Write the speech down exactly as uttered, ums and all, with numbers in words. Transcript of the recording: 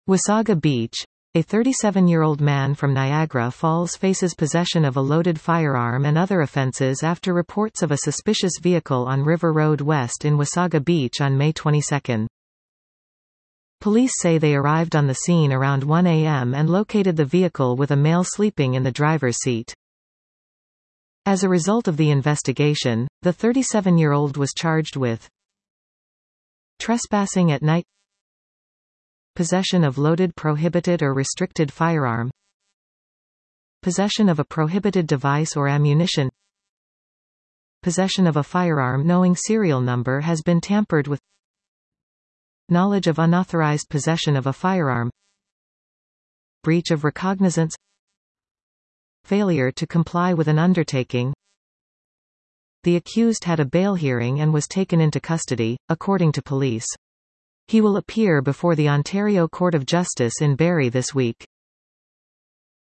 Wasaga Beach. A thirty-seven-year-old man from Niagara Falls faces possession of a loaded firearm and other offenses after reports of a suspicious vehicle on River Road West in Wasaga Beach on May twenty-second. Police say they arrived on the scene around one A M and located the vehicle with a male sleeping in the driver's seat. As a result of the investigation, the thirty-seven-year-old was charged with trespassing at night, possession of loaded prohibited or restricted firearm, possession of a prohibited device or ammunition, possession of a firearm knowing serial number has been tampered with, knowledge of unauthorized possession of a firearm, breach of recognizance, failure to comply with an undertaking. The accused had a bail hearing and was taken into custody, according to police. He will appear before the Ontario Court of Justice in Barrie this week.